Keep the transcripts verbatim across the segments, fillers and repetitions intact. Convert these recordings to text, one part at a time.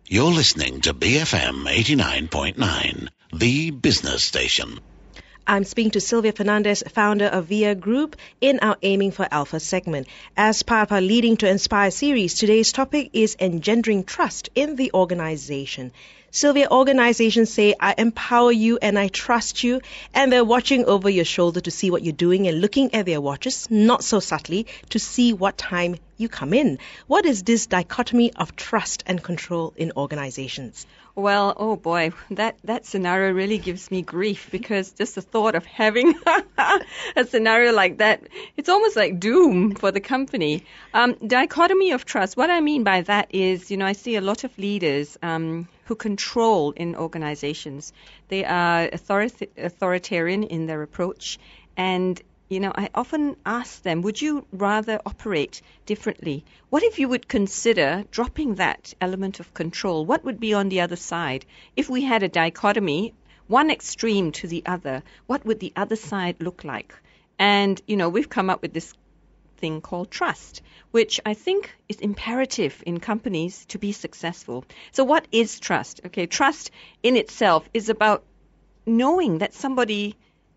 You're listening to B F M eighty-nine point nine, the business station. I'm speaking to Sylvia Fernandez, founder of Via Group, in our Aiming for Alpha segment. As part of our Leading to Inspire series, today's topic is engendering trust in the organization. Sylvia, organizations say, I empower you and I trust you, and they're watching over your shoulder to see what you're doing and looking at their watches, not so subtly, to see what time you come in. What is this dichotomy of trust and control in organizations? Well, oh boy, that, that scenario really gives me grief, because just the thought of having a scenario like that, it's almost like doom for the company. Um, dichotomy of trust, what I mean by that is, you know, I see a lot of leaders um, who control in organizations. They are authorita- authoritarian in their approach, and you know, I often ask them, would you rather operate differently? What if you would consider dropping that element of control? What would be on the other side? If we had a dichotomy, one extreme to the other, what would the other side look like? And, you know, we've come up with this thing called trust, which I think is imperative in companies to be successful. So what is trust? Okay, trust in itself is about knowing that somebody,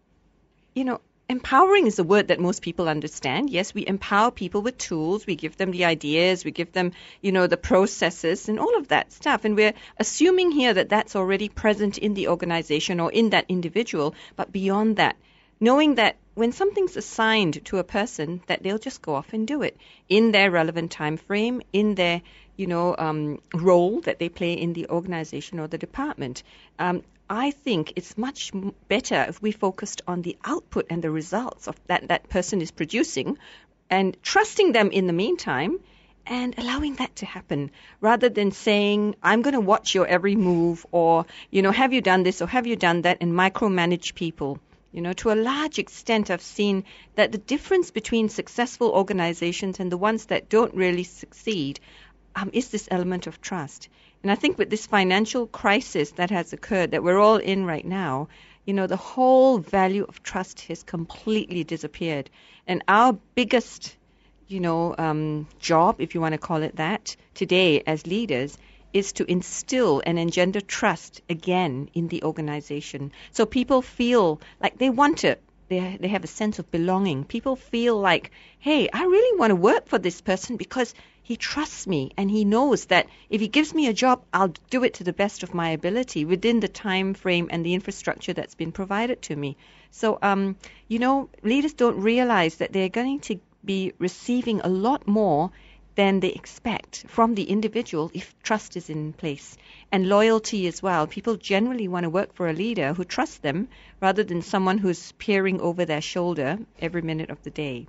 you know, empowering is a word that most people understand. Yes, we empower people with tools. We give them the ideas. We give them, you know, the processes and all of that stuff. And we're assuming here that that's already present in the organization or in that individual. But beyond that, knowing that when something's assigned to a person, that they'll just go off and do it in their relevant time frame, in their, you know, um, role that they play in the organization or the department. Um, I think it's much better if we focused on the output and the results of that that person is producing, and trusting them in the meantime and allowing that to happen, rather than saying, I'm going to watch your every move, or, you know, have you done this or have you done that, and micromanage people. You know, to a large extent, I've seen that the difference between successful organizations and the ones that don't really succeed um, is this element of trust. And I think with this financial crisis that has occurred, that we're all in right now, you know, the whole value of trust has completely disappeared. And our biggest, you know, um, job, if you want to call it that, today as leaders, is to instill and engender trust again in the organization. So people feel like they want it. They, they have a sense of belonging. People feel like, hey, I really want to work for this person because he trusts me, and he knows that if he gives me a job, I'll do it to the best of my ability within the time frame and the infrastructure that's been provided to me. So, um, you know, leaders don't realize that they're going to be receiving a lot more than they expect from the individual if trust is in place. And loyalty as well. People generally want to work for a leader who trusts them rather than someone who's peering over their shoulder every minute of the day.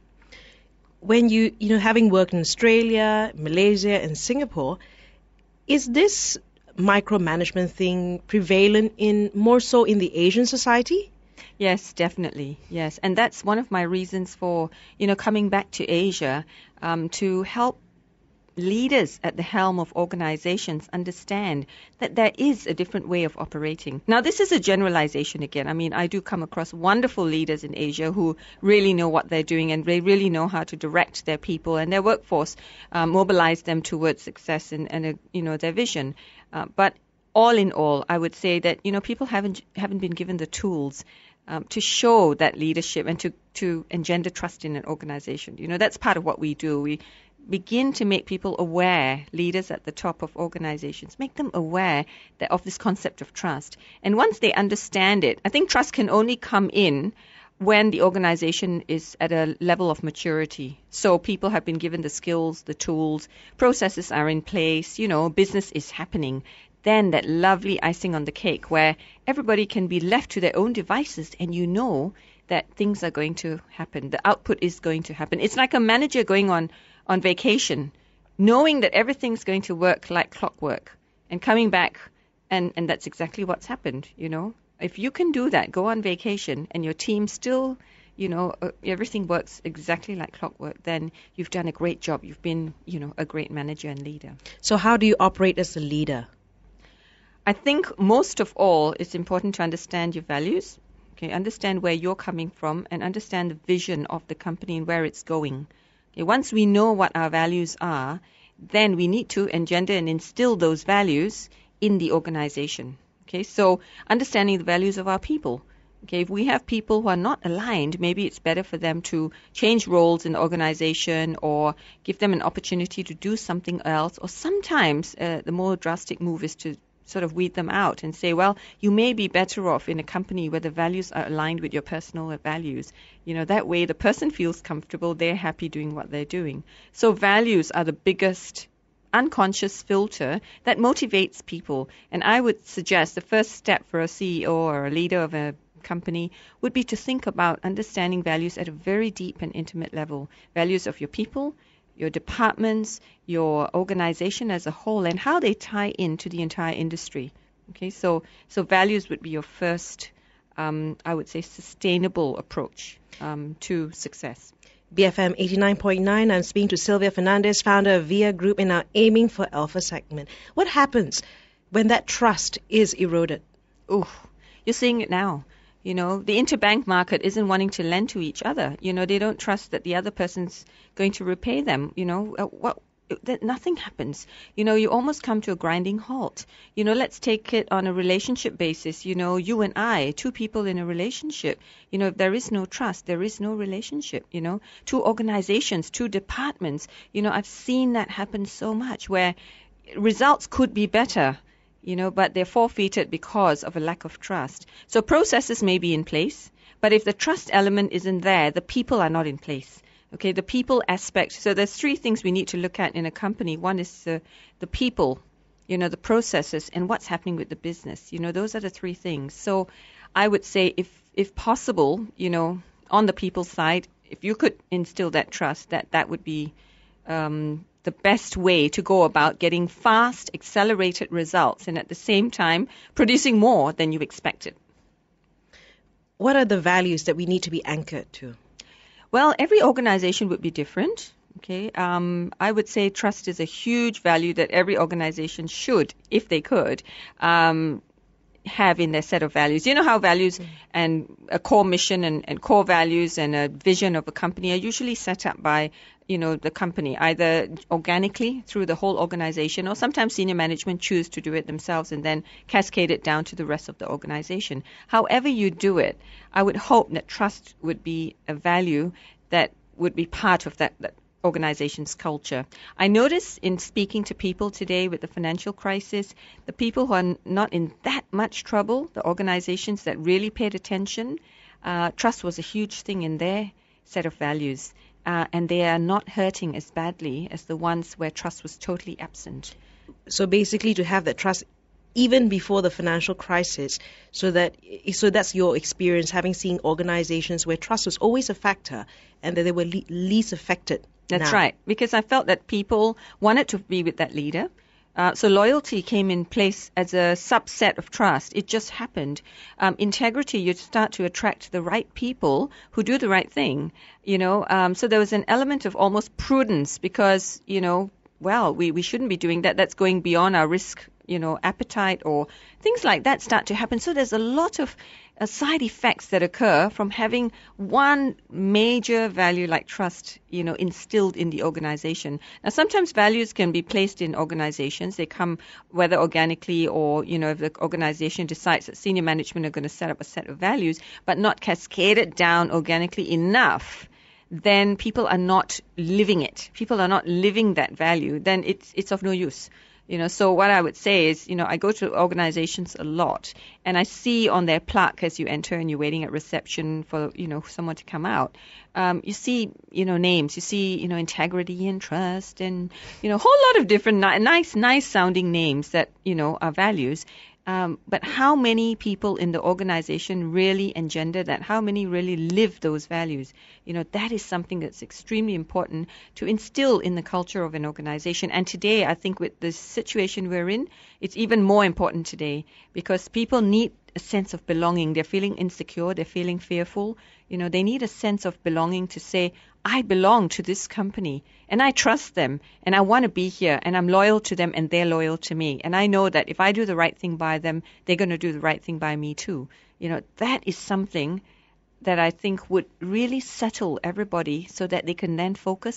When you, you know, having worked in Australia, Malaysia, and Singapore, is this micromanagement thing prevalent in more so in the Asian society? Yes, definitely. Yes. And that's one of my reasons for, you know, coming back to Asia um, to help leaders at the helm of organizations understand that there is a different way of operating. Now, this is a generalization again. I mean, I do come across wonderful leaders in Asia who really know what they're doing, and they really know how to direct their people and their workforce, um, mobilize them towards success and, and uh, you know, their vision. Uh, but all in all, I would say that, you know, people haven't haven't been given the tools Um, to show that leadership and to, to engender trust in an organization. You know, that's part of what we do. We begin to make people aware, leaders at the top of organizations, make them aware that of this concept of trust. And once they understand it, I think trust can only come in when the organization is at a level of maturity. So people have been given the skills, the tools, processes are in place, you know, business is happening. Then that lovely icing on the cake where everybody can be left to their own devices, and you know that things are going to happen. The output is going to happen. It's like a manager going on, on vacation, knowing that everything's going to work like clockwork and coming back, and, and that's exactly what's happened, you know. If you can do that, go on vacation, and your team still, you know, uh, everything works exactly like clockwork, then you've done a great job. You've been, you know, a great manager and leader. So how do you operate as a leader? I think most of all, it's important to understand your values, okay, understand where you're coming from, and understand the vision of the company and where it's going. Okay, once we know what our values are, then we need to engender and instill those values in the organization. Okay, so understanding the values of our people. Okay, if we have people who are not aligned, maybe it's better for them to change roles in the organization or give them an opportunity to do something else. Or sometimes uh, the more drastic move is to sort of weed them out and say, well, you may be better off in a company where the values are aligned with your personal values. You know, that way the person feels comfortable, they're happy doing what they're doing. So values are the biggest unconscious filter that motivates people. And I would suggest the first step for a C E O or a leader of a company would be to think about understanding values at a very deep and intimate level. Values of your people, your departments, your organization as a whole, and how they tie into the entire industry. Okay, so so values would be your first, um, I would say, sustainable approach um, to success. B F M eighty-nine point nine, I'm speaking to Sylvia Fernandez, founder of V I A Group, in our Aiming for Alpha segment. What happens when that trust is eroded? Ooh, you're seeing it now. You know, the interbank market isn't wanting to lend to each other. You know, they don't trust that the other person's going to repay them. You know, uh, what? That nothing happens. You know, you almost come to a grinding halt. You know, let's take it on a relationship basis. You know, you and I, two people in a relationship. You know, if there is no trust, there is no relationship. You know, two organizations, two departments. You know, I've seen that happen so much where results could be better, you know, but they're forfeited because of a lack of trust. So processes may be in place, but if the trust element isn't there, the people are not in place. Okay, the people aspect. So there's three things we need to look at in a company. One is uh, the people, you know, the processes, and what's happening with the business. You know, those are the three things. So I would say if, if possible, you know, on the people side, if you could instill that trust, that, that would be um, the best way to go about getting fast, accelerated results and at the same time producing more than you expected. What are the values that we need to be anchored to? Well, every organization would be different. Okay, um, I would say trust is a huge value that every organization should, if they could, um, have in their set of values. You know how values mm. and a core mission and, and core values and a vision of a company are usually set up by, you know, the company, either organically through the whole organization, or sometimes senior management choose to do it themselves and then cascade it down to the rest of the organization. However you do it, I would hope that trust would be a value that would be part of that, that organization's culture. I notice in speaking to people today with the financial crisis, the people who are not in that much trouble, the organizations that really paid attention, uh, trust was a huge thing in their set of values. Uh, and they are not hurting as badly as the ones where trust was totally absent. So basically to have that trust even before the financial crisis, so that so that's your experience, having seen organizations where trust was always a factor and that they were le- least affected. That's now. right, because I felt that people wanted to be with that leader. Uh, so loyalty came in place as a subset of trust. It just happened. Um, integrity, you start to attract the right people who do the right thing, you know. Um, so there was an element of almost prudence because, you know, well, we, we shouldn't be doing that. That's going beyond our risk, you know, appetite, or things like that start to happen. So there's a lot of uh, side effects that occur from having one major value like trust, you know, instilled in the organization. Now, sometimes values can be placed in organizations. They come whether organically or, you know, if the organization decides that senior management are going to set up a set of values, but not cascaded down organically enough, then people are not living it. People are not living that value. Then it's it's of no use. You know, so what I would say is, you know, I go to organizations a lot and I see on their plaque as you enter and you're waiting at reception for, you know, someone to come out. Um, you see, you know, names, you see, you know, integrity and trust and, you know, a whole lot of different ni- nice, nice sounding names that, you know, are values. Um, but how many people in the organization really engender that? How many really live those values? You know, that is something that's extremely important to instill in the culture of an organization. And today, I think with the situation we're in, it's even more important today because people need a sense of belonging. They're feeling insecure. They're feeling fearful. You know, they need a sense of belonging to say, I belong to this company and I trust them and I want to be here and I'm loyal to them and they're loyal to me. And I know that if I do the right thing by them, they're going to do the right thing by me too. You know, that is something that I think would really settle everybody so that they can then focus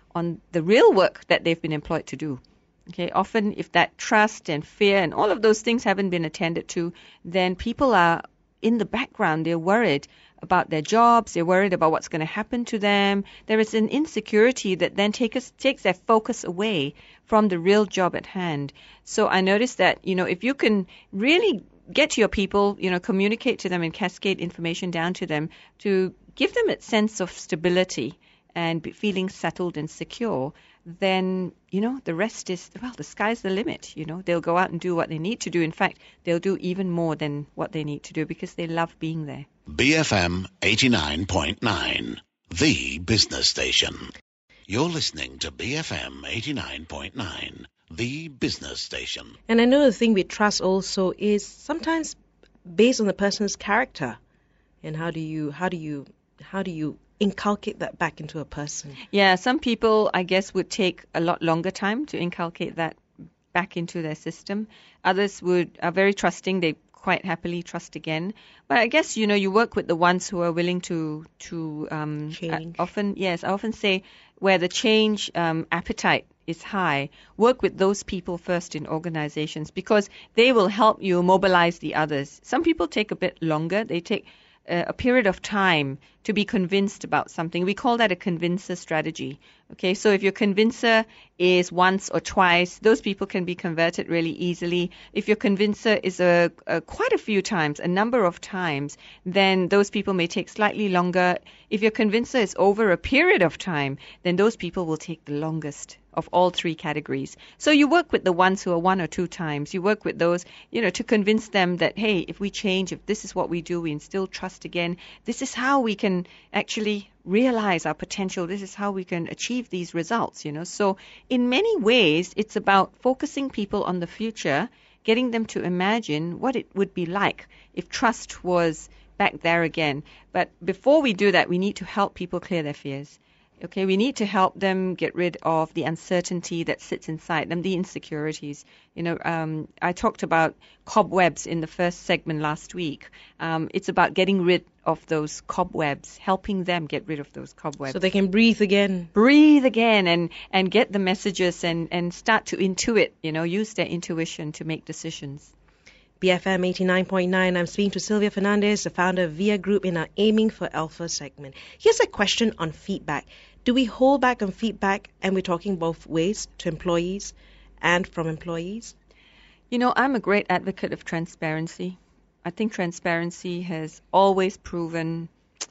on the real work that they've been employed to do. Okay, often if that trust and fear and all of those things haven't been attended to, then people are in the background. They're worried about their jobs. They're worried about what's going to happen to them. There is an insecurity that then take us, takes their focus away from the real job at hand. So I noticed that, you know, if you can really get to your people, you know, communicate to them and cascade information down to them to give them a sense of stability and be feeling settled and secure, then, you know, the rest is, well, the sky's the limit. You know, they'll go out and do what they need to do. In fact, they'll do even more than what they need to do because they love being there. B F M eighty-nine point nine, the business station. You're listening to B F M eighty-nine point nine, the business station. And I know the thing with trust also is sometimes based on the person's character. And how do you, how do you, how do you inculcate that back into a person? Yeah, some people, I guess, would take a lot longer time to inculcate that back into their system. Others would are very trusting. They quite happily trust again. But I guess, you know, you work with the ones who are willing to to um, change. I often, yes, I often say where the change um, appetite is high, work with those people first in organizations because they will help you mobilize the others. Some people take a bit longer. They take a period of time to be convinced about something. We call that a convincer strategy. Okay, so if your convincer is once or twice, those people can be converted really easily. If your convincer is a, a quite a few times, a number of times, then those people may take slightly longer. If your convincer is over a period of time, then those people will take the longest of all three categories. So you work with the ones who are one or two times. You work with those, you know, to convince them that, hey, if we change, if this is what we do, we instill trust again, this is how we can actually realize our potential. This is how we can achieve these results, you know. So in many ways, it's about focusing people on the future, getting them to imagine what it would be like if trust was back there again. But before we do that, we need to help people clear their fears. Okay, we need to help them get rid of the uncertainty that sits inside them, the insecurities. You know, um, I talked about cobwebs in the first segment last week. Um, it's about getting rid of those cobwebs, helping them get rid of those cobwebs. So they can breathe again. Breathe again and, and get the messages and, and start to intuit, you know, use their intuition to make decisions. B F M eighty-nine point nine, I'm speaking to Sylvia Fernandez, the founder of VIA Group, in our Aiming for Alpha segment. Here's a question on feedback. Do we hold back on feedback, and we're talking both ways, to employees and from employees? You know, I'm a great advocate of transparency. I think transparency has always proven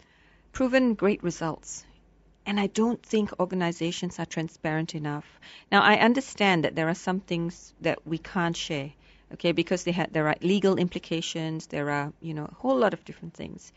proven great results. And I don't think organizations are transparent enough. Now, I understand that there are some things that we can't share, okay, because they had, there are legal implications, there are, you know, a whole lot of different things.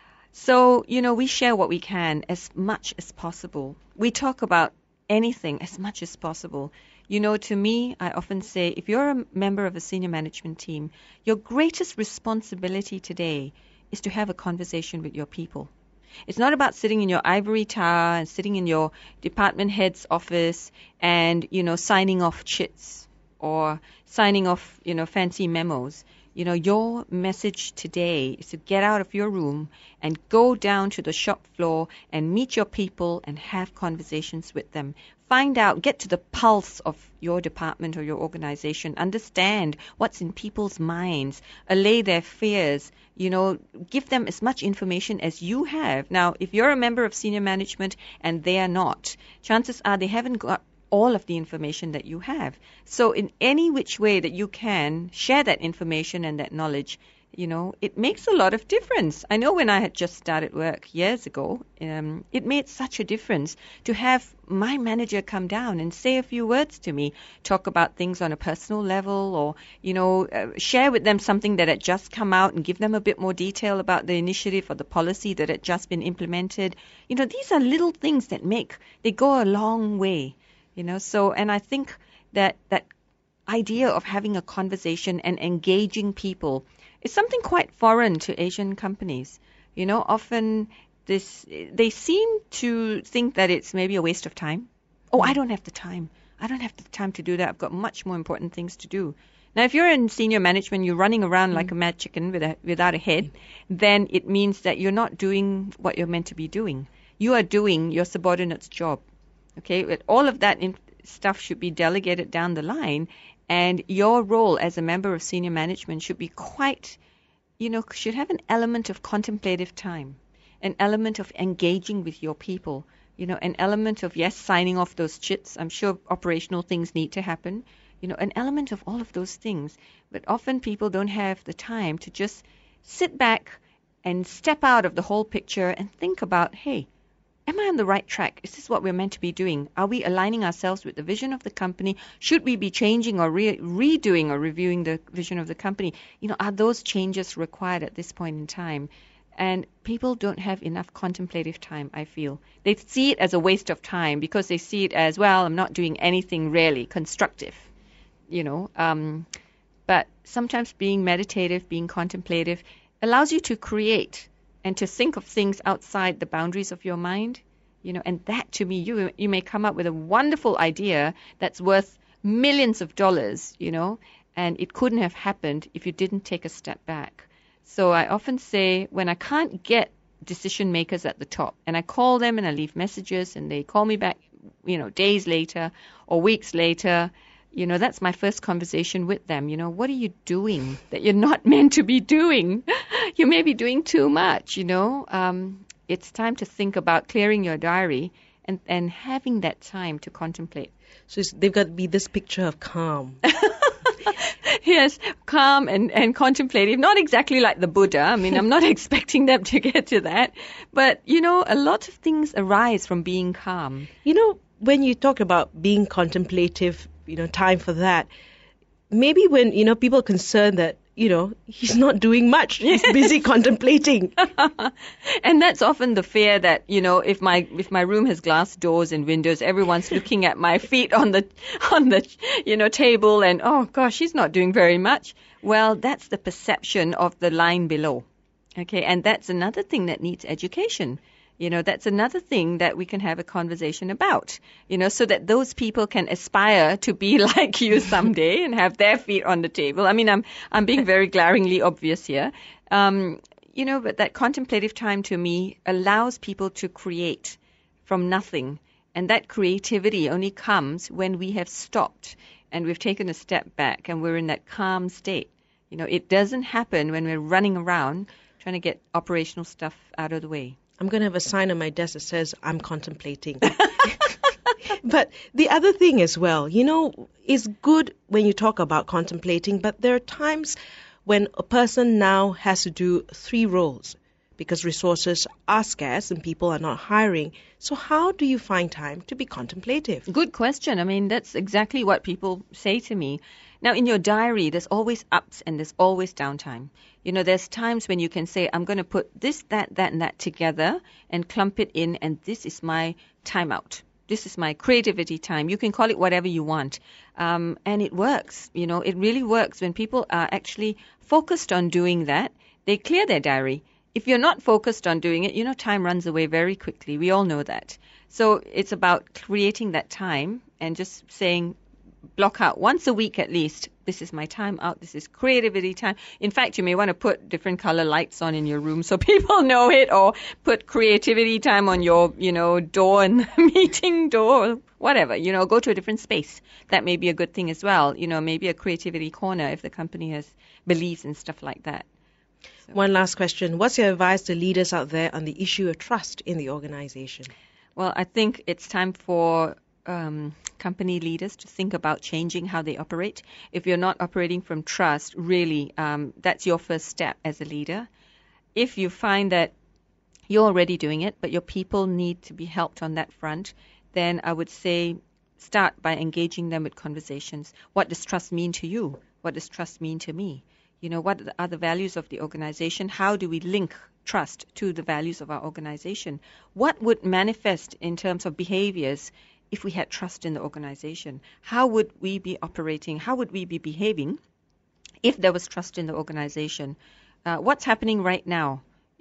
So, you know, we share what we can as much as possible. We talk about anything as much as possible. You know, to me, I often say, if you're a member of a senior management team, your greatest responsibility today is to have a conversation with your people. It's not about sitting in your ivory tower and sitting in your department head's office and, you know, signing off chits or signing off, you know, fancy memos. You know, your message today is to get out of your room and go down to the shop floor and meet your people and have conversations with them. Find out, get to the pulse of your department or your organization. Understand what's in people's minds. Allay their fears. You know, give them as much information as you have. Now, if you're a member of senior management and they are not, chances are they haven't got all of the information that you have. So in any which way that you can share that information and that knowledge, you know, it makes a lot of difference. I know when I had just started work years ago, um, it made such a difference to have my manager come down and say a few words to me, talk about things on a personal level, or, you know, uh, share with them something that had just come out and give them a bit more detail about the initiative or the policy that had just been implemented. You know, these are little things that make, they go a long way. You know, so, and I think that that idea of having a conversation and engaging people is something quite foreign to Asian companies. You know, often this, they seem to think that it's maybe a waste of time. Oh, I don't have the time. I don't have the time to do that. I've got much more important things to do. Now, if you're in senior management, you're running around mm. like a mad chicken with a, without a head, then it means that you're not doing what you're meant to be doing. You are doing your subordinate's job. Okay, but all of that in, stuff should be delegated down the line, and your role as a member of senior management should be quite, you know, should have an element of contemplative time, an element of engaging with your people, you know, an element of, yes, signing off those chits. I'm sure operational things need to happen, you know, an element of all of those things. But often people don't have the time to just sit back and step out of the whole picture and think about, hey, am I on the right track? Is this what we're meant to be doing? Are we aligning ourselves with the vision of the company? Should we be changing or re- redoing or reviewing the vision of the company? You know, are those changes required at this point in time? And people don't have enough contemplative time, I feel. They see it as a waste of time because they see it as, well, I'm not doing anything really constructive, you know. Um, but sometimes being meditative, being contemplative, allows you to create and to think of things outside the boundaries of your mind, you know, and that to me, you you may come up with a wonderful idea that's worth millions of dollars, you know, and it couldn't have happened if you didn't take a step back. So I often say when I can't get decision makers at the top and I call them and I leave messages and they call me back, you know, days later or weeks later, you know, that's my first conversation with them. You know, what are you doing that you're not meant to be doing? You may be doing too much, you know. Um, it's time to think about clearing your diary and, and having that time to contemplate. So it's, they've got to be this picture of calm. Yes, calm and, and contemplative. Not exactly like the Buddha. I mean, I'm not expecting them to get to that. But, you know, a lot of things arise from being calm. You know, when you talk about being contemplative, you know, time for that, maybe when, you know, people are concerned that, you know, he's not doing much. He's busy contemplating. And that's often the fear that, you know, if my if my room has glass doors and windows, everyone's looking at my feet on the on the you know table and, oh gosh, he's not doing very much. Well, that's the perception of the line below. Okay, and that's another thing that needs education. You know, that's another thing that we can have a conversation about, you know, so that those people can aspire to be like you someday and have their feet on the table. I mean, I'm I'm being very glaringly obvious here. Um, you know, but that contemplative time to me allows people to create from nothing. And that creativity only comes when we have stopped and we've taken a step back and we're in that calm state. You know, it doesn't happen when we're running around trying to get operational stuff out of the way. I'm going to have a sign on my desk that says, I'm contemplating. But the other thing as well, you know, it's good when you talk about contemplating, but there are times when a person now has to do three roles because resources are scarce and people are not hiring. So how do you find time to be contemplative? Good question. I mean, that's exactly what people say to me. Now, in your diary, there's always ups and there's always downtime. You know, there's times when you can say, I'm going to put this, that, that, and that together and clump it in, and this is my timeout. This is my creativity time. You can call it whatever you want. Um, and it works. You know, it really works. When people are actually focused on doing that, they clear their diary. If you're not focused on doing it, you know, time runs away very quickly. We all know that. So it's about creating that time and just saying, block out once a week at least. This is my time out. This is creativity time. In fact, you may want to put different color lights on in your room so people know it, or put creativity time on your, you know, door and meeting door, whatever. You know, go to a different space. That may be a good thing as well. You know, maybe a creativity corner if the company has beliefs and stuff like that. So. One last question. What's your advice to leaders out there on the issue of trust in the organization? Well, I think it's time for um, company leaders to think about changing how they operate. If you're not operating from trust, really, um, that's your first step as a leader. If you find that you're already doing it, but your people need to be helped on that front, then I would say start by engaging them with conversations. What does trust mean to you? What does trust mean to me? You know, what are the values of the organization? How do we link trust to the values of our organization? What would manifest in terms of behaviors if we had trust in the organization? How would we be operating? How would we be behaving if there was trust in the organization? Uh, what's happening right now?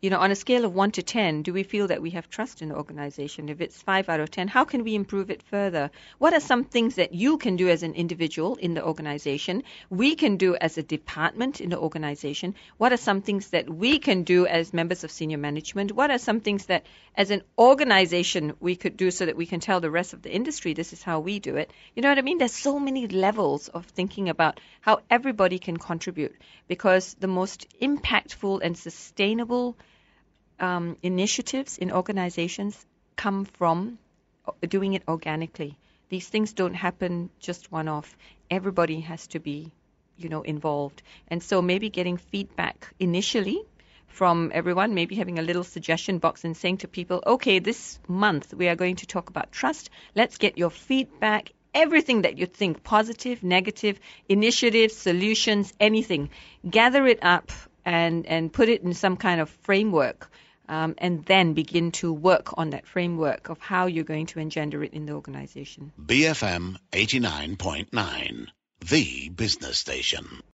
you know, on a scale of one to ten, do we feel that we have trust in the organization? If it's five out of ten, how can we improve it further? What are some things that you can do as an individual in the organization? We can do as a department in the organization? What are some things that we can do as members of senior management? What are some things that as an organization we could do so that we can tell the rest of the industry this is how we do it? You know what I mean? There's so many levels of thinking about how everybody can contribute, because the most impactful and sustainable Um, initiatives in organizations come from doing it organically. These things don't happen just one-off. Everybody has to be, you know, involved. And so maybe getting feedback initially from everyone, maybe having a little suggestion box and saying to people, okay, this month we are going to talk about trust. Let's get your feedback, everything that you think, positive, negative, initiatives, solutions, anything. Gather it up and, and put it in some kind of framework. Um, and then begin to work on that framework of how you're going to engender it in the organization. B F M eighty-nine point nine, the business station.